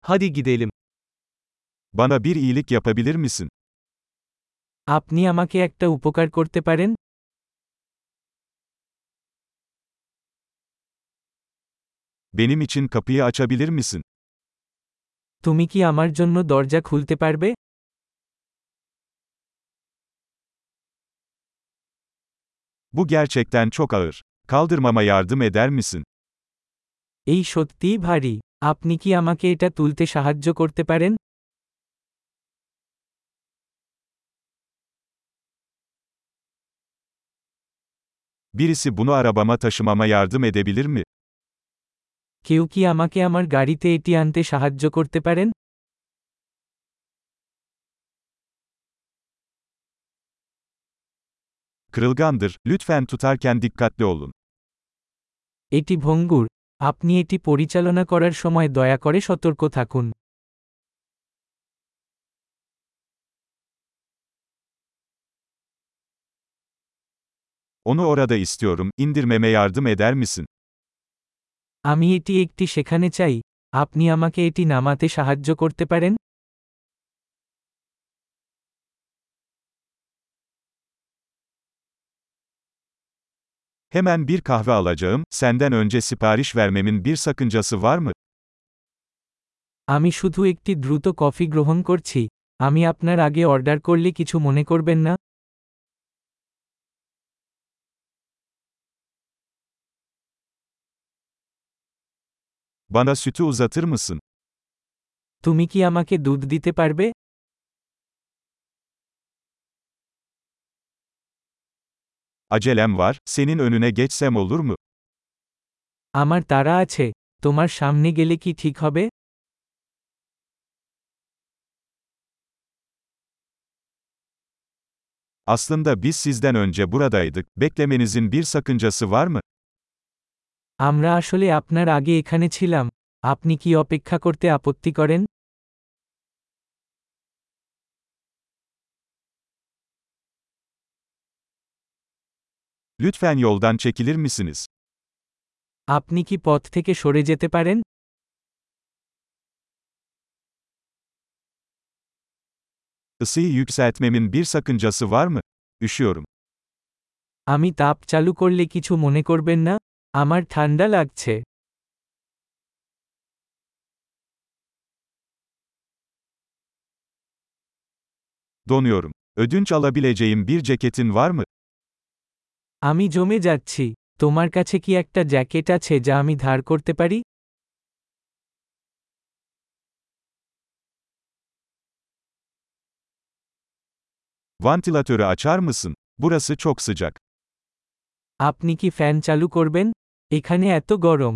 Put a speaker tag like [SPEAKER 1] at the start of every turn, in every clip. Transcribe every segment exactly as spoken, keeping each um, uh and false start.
[SPEAKER 1] Hadi gidelim.
[SPEAKER 2] Bana bir iyilik yapabilir misin?
[SPEAKER 3] আপনি আমাকে একটা উপকার করতে পারেন?
[SPEAKER 2] Benim için kapıyı açabilir misin?
[SPEAKER 3] তুমি কি আমার জন্য দরজা খুলতে পারবে?
[SPEAKER 2] Bu gerçekten çok ağır. Kaldırmama yardım eder misin?
[SPEAKER 3] এই সত্যিই ভারী। আপনি কি আমাকে এটা তুলতে সাহায্য করতে পারেন?
[SPEAKER 2] Birisi bunu arabama taşımama yardım edebilir mi?
[SPEAKER 3] কেউ কি আমাকে আমার গাড়িতে এটি আনতে সাহায্য করতে পারেন?
[SPEAKER 2] Kırılgandır, lütfen tutarken dikkatli olun.
[SPEAKER 3] এটি ভঙ্গুর। আপনি এটি পরিচালনা করার সময় দয়া করে সতর্ক থাকুন।
[SPEAKER 2] Onu orada istiyorum, indirmeme yardım eder misin?
[SPEAKER 3] আমি এটি একটি সেখানে চাই। আপনি আমাকে এটি নামাতে সাহায্য করতে পারেন?
[SPEAKER 2] Hemen bir kahve alacağım, senden önce sipariş vermemin bir sakıncası var mı?
[SPEAKER 3] আমি শুধু একটি দ্রুত কফি গ্রহণ করছি। আমি আপনার আগে অর্ডার করলে কিছু মনে করবেন না?
[SPEAKER 2] Bana sütü uzatır mısın?
[SPEAKER 3] তুমি কি আমাকে দুধ দিতে পারবে?
[SPEAKER 2] Acelem var, senin önüne geçsem olur mu?
[SPEAKER 3] আমার তাড়া আছে। তোমার সামনে গেলে কি ঠিক হবে?
[SPEAKER 2] Aslında biz sizden önce buradaydık, beklemenizin bir sakıncası var mı?
[SPEAKER 3] আমরা আসলে আপনার আগে এখানে ছিলাম। আপনি কি অপেক্ষা করতে আপত্তি করেন?
[SPEAKER 2] Lütfen yoldan çekilir misiniz?
[SPEAKER 3] আপনি কি পথ থেকে সরে যেতে পারেন?
[SPEAKER 2] Isıyı yükseltmemin bir sakıncası var mı? Üşüyorum.
[SPEAKER 3] আমি তাপ চালু করলে কিছু মনে করবেন না? আমার ঠান্ডা লাগছে।
[SPEAKER 2] Donuyorum. Ödünç alabileceğim bir ceketin var mı?
[SPEAKER 3] আমি জমে যাচ্ছি। তোমার কাছে কি একটা জ্যাকেট আছে যা আমি ধার করতে পারি?
[SPEAKER 2] Vantilatörü açar mısın? Burası çok sıcak.
[SPEAKER 3] আপনি কি ফ্যান চালু করবেন? এখানে এত গরম।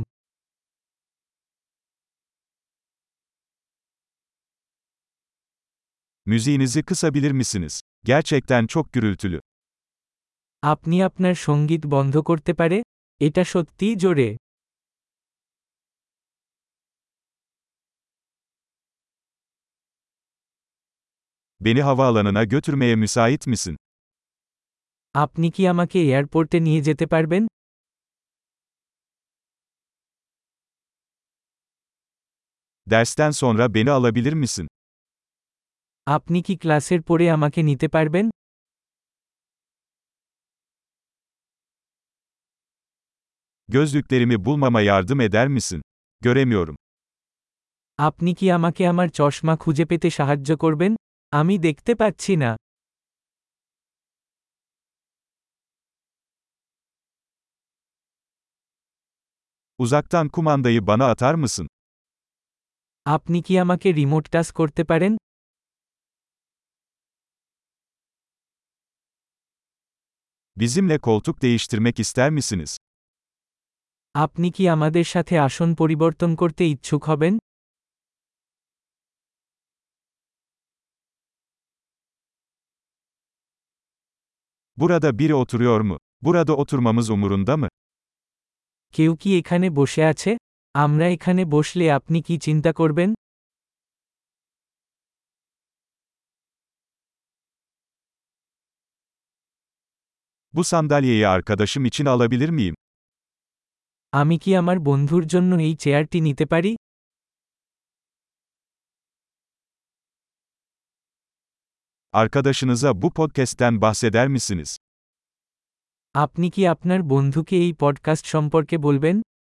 [SPEAKER 2] Müziğinizi kısabilir misiniz? Gerçekten çok gürültülü.
[SPEAKER 3] আপনি আপনার সঙ্গীত বন্ধ করতে পারে? এটা সত্যিই জোরে।
[SPEAKER 2] Beni havaalanına götürmeye müsait misin?
[SPEAKER 3] আপনি কি আমাকে এয়ারপোর্টে নিয়ে যেতে পারবেন?
[SPEAKER 2] Dersten sonra beni alabilir misin?
[SPEAKER 3] আপনি কি ক্লাসের পরে আমাকে নিতে পারবেন?
[SPEAKER 2] Gözlüklerimi bulmama yardım eder misin? Göremiyorum.
[SPEAKER 3] আপনি কি আমাকে আমার চশমা খুঁজে পেতে সাহায্য করবেন? আমি দেখতে পাচ্ছি না।
[SPEAKER 2] Uzaktan kumandayı bana atar mısın?
[SPEAKER 3] আপনি কি আমাকে রিমোট টাচ করতে পারেন?
[SPEAKER 2] Bizimle koltuk değiştirmek ister misiniz?
[SPEAKER 3] আপনি কি আমাদের সাথে আসন পরিবর্তন করতে ইচ্ছুক হবেন?
[SPEAKER 2] Burada biri oturuyor mu? Burada oturmamız umurunda mı?
[SPEAKER 3] কেউ কি এখানে বসে আছে? আমরা এখানে বসলে আপনি কি চিন্তা করবেন?
[SPEAKER 2] Bu sandalyeyi arkadaşım için alabilir miyim?
[SPEAKER 3] আমি কি আমার বন্ধুর জন্য এই চেয়ারটি নিতে পারি?
[SPEAKER 2] Arkadaşınıza bu podcast'ten bahseder misiniz?
[SPEAKER 3] আপনি কি আপনার বন্ধুকে এই পডকাস্ট সম্পর্কে বলবেন?